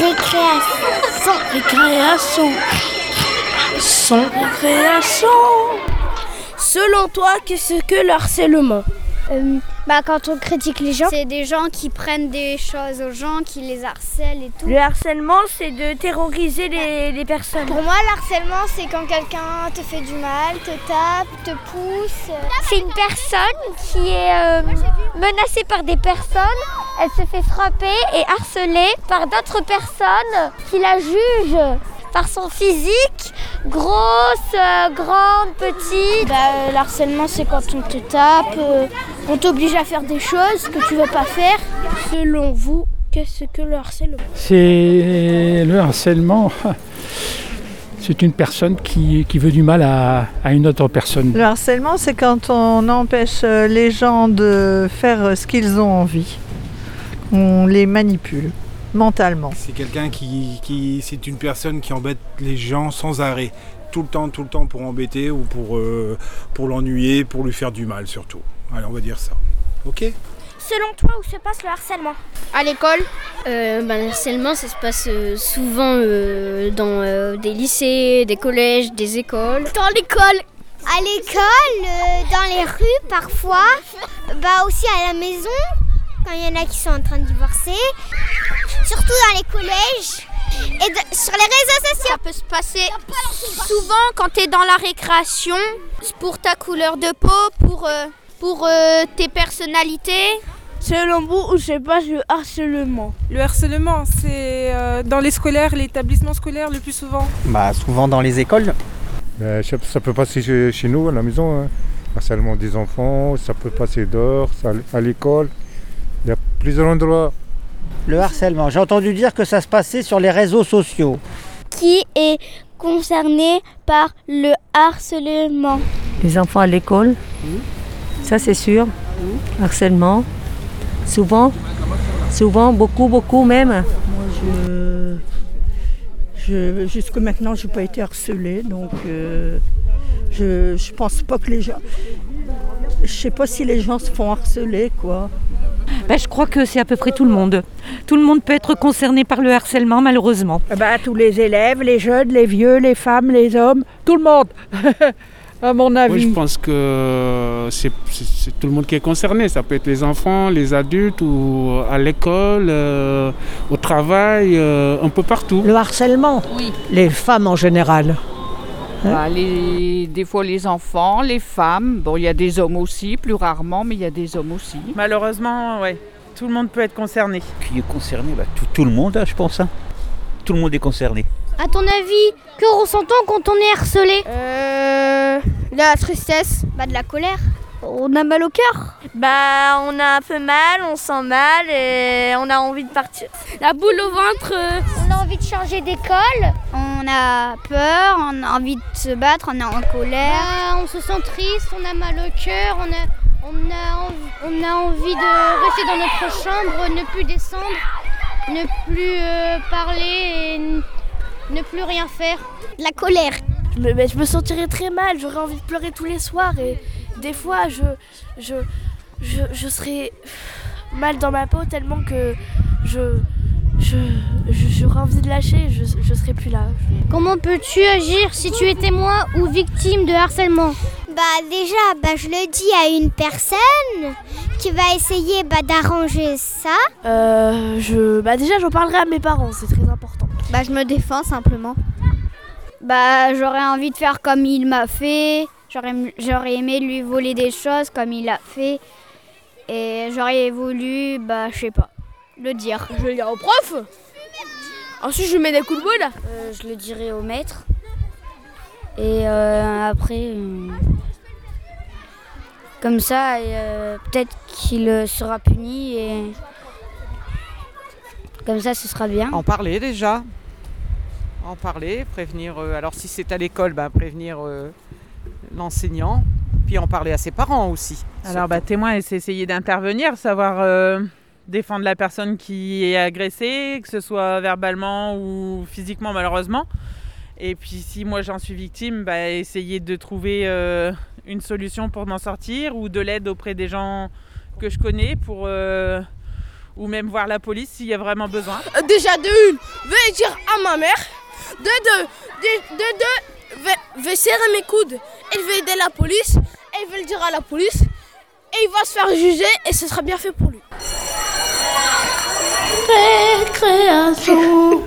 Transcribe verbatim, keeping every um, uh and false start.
Récréation. Récréation. Sans récréation. Selon toi, qu'est-ce que le harcèlement ? Euh, bah quand on critique les gens, c'est des gens qui prennent des choses aux gens, qui les harcèlent et tout. Le harcèlement, c'est de terroriser les, les personnes. Pour moi, le harcèlement, c'est quand quelqu'un te fait du mal, te tape, te pousse. C'est une personne qui est euh, menacée par des personnes. Elle se fait frapper et harceler par d'autres personnes qui la jugent par son physique, grosse, euh, grande, petite. Bah, le harcèlement, c'est quand on te tape, euh, on t'oblige à faire des choses que tu veux pas faire. Selon vous, qu'est-ce que le harcèlement ? C'est le harcèlement. C'est une personne qui, qui veut du mal à, à une autre personne. Le harcèlement, c'est quand on empêche les gens de faire ce qu'ils ont envie. On les manipule mentalement. C'est quelqu'un qui, qui, c'est une personne qui embête les gens sans arrêt, tout le temps, tout le temps pour embêter ou pour, euh, pour l'ennuyer, pour lui faire du mal surtout. Allez, on va dire ça. Ok ? Selon toi, où se passe le harcèlement ? À l'école ? euh, bah, Le harcèlement, ça se passe euh, souvent euh, dans euh, des lycées, des collèges, des écoles. Dans l'école. À l'école, euh, dans les rues parfois, bah aussi à la maison. Quand il y en a qui sont en train de divorcer, surtout dans les collèges et de, sur les réseaux sociaux. Ça peut se passer souvent quand tu es dans la récréation, pour ta couleur de peau, pour, euh, pour euh, tes personnalités. Selon vous, où se passe le harcèlement ? Le harcèlement, c'est euh, dans les scolaires, l'établissement scolaire le plus souvent. Bah, souvent dans les écoles. Euh, ça peut passer chez, chez nous, à la maison. Hein. Harcèlement des enfants, ça peut passer dehors, ça, à l'école. Il y a plusieurs endroits. Le harcèlement, j'ai entendu dire que ça se passait sur les réseaux sociaux. Qui est concerné par le harcèlement ? Les enfants à l'école, mmh. ça c'est sûr. Mmh. Harcèlement, souvent, souvent, beaucoup, beaucoup même. Moi, je, je jusque maintenant, je n'ai pas été harcelée, donc euh, je ne pense pas que les gens... Je ne sais pas si les gens se font harceler, quoi. Ben, je crois que c'est à peu près tout le monde. Tout le monde peut être concerné par le harcèlement, malheureusement. Ben, tous les élèves, les jeunes, les vieux, les femmes, les hommes, tout le monde, à mon avis. Oui, je pense que c'est, c'est, c'est tout le monde qui est concerné. Ça peut être les enfants, les adultes, ou à l'école, euh, au travail, euh, un peu partout. Le harcèlement ? Oui. Les femmes en général. Bah, les, des fois les enfants, les femmes, bon il y a des hommes aussi, plus rarement, mais il y a des hommes aussi. Malheureusement, ouais, tout le monde peut être concerné. Qui est concerné bah, tout, tout le monde, hein, je pense. Hein. Tout le monde est concerné. À ton avis, que ressent-on quand on est harcelé ? Euh, la tristesse, bah, de la colère. On a mal au cœur ? Bah, on a un peu mal, on sent mal et on a envie de partir. La boule au ventre. On a envie de changer d'école. On a peur, on a envie de se battre, on est en colère. Bah, on se sent triste, on a mal au cœur, on a, on, a envie, on a envie de rester dans notre chambre, ne plus descendre, ne plus euh, parler et ne plus rien faire. La colère. Je me, mais je me sentirais très mal, j'aurais envie de pleurer tous les soirs et des fois je, je, je, je serais mal dans ma peau tellement que je, je, je, j'aurais envie de lâcher, je, je serais plus là. Comment peux-tu agir si tu es témoin ou victime de harcèlement ? Bah déjà, bah, je le dis à une personne qui va essayer bah, d'arranger ça. Euh, je, bah déjà j'en parlerai à mes parents, c'est très important. Bah je me défends simplement. Bah j'aurais envie de faire comme il m'a fait, j'aurais, j'aurais aimé lui voler des choses comme il a fait. Et j'aurais voulu, bah je sais pas, le dire. Je vais le dire au prof. Ensuite je lui mets des coups de boule. Euh, je le dirai au maître. Et euh, après, euh, comme ça, euh, peut-être qu'il sera puni et comme ça, ce sera bien. En parler déjà. En parler, prévenir. Euh, alors si c'est à l'école, bah, prévenir euh, l'enseignant. Puis en parler à ses parents aussi. Alors bah, témoin, c'est essayer d'intervenir, savoir euh, défendre la personne qui est agressée, que ce soit verbalement ou physiquement malheureusement. Et puis si moi j'en suis victime, bah, essayer de trouver euh, une solution pour m'en sortir ou de l'aide auprès des gens que je connais pour, euh, ou même voir la police s'il y a vraiment besoin. Euh, déjà de une, vais dire à ma mère. De deux, de, de deux, vais, vais serrer mes coudes. Et je vais aider la police. Et je vais le dire à la police. Et il va se faire juger et ce sera bien fait pour lui. Récréation.